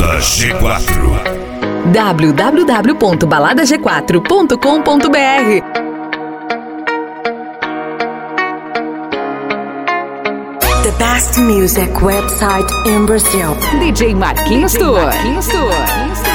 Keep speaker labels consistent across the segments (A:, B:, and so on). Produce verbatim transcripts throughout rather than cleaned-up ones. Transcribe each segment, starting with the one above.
A: Balada G quatro.
B: w w w ponto balada g quatro ponto com ponto b r.
C: The best music website in Brazil.
B: D J Marquinhos Tour. Marquinhos Tour.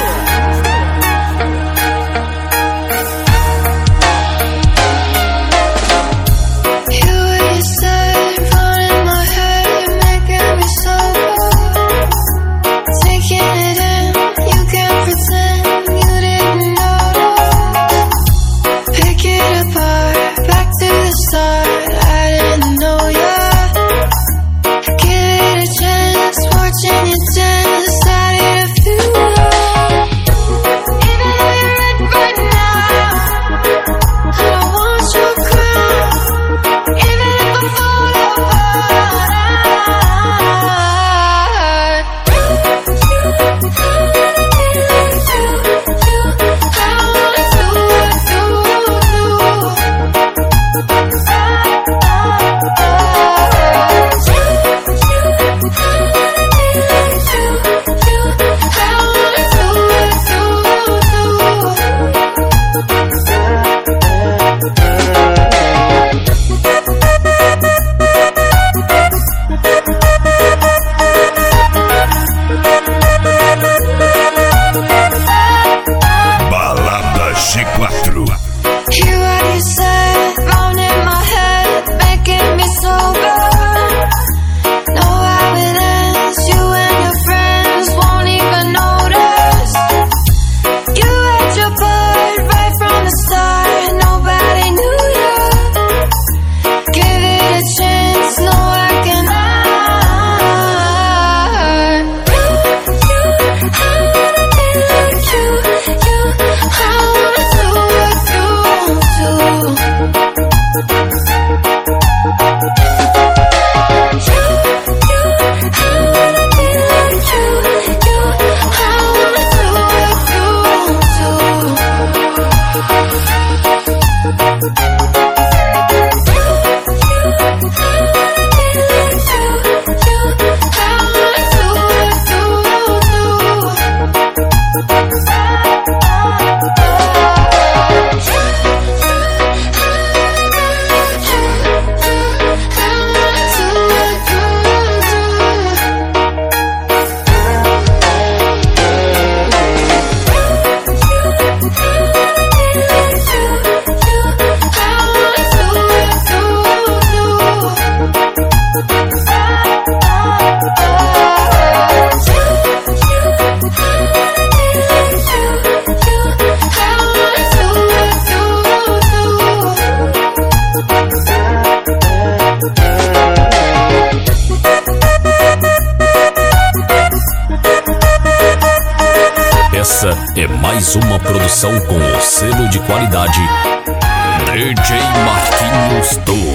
D: Essa é mais uma produção com o selo de qualidade D J Marquinhos Tour.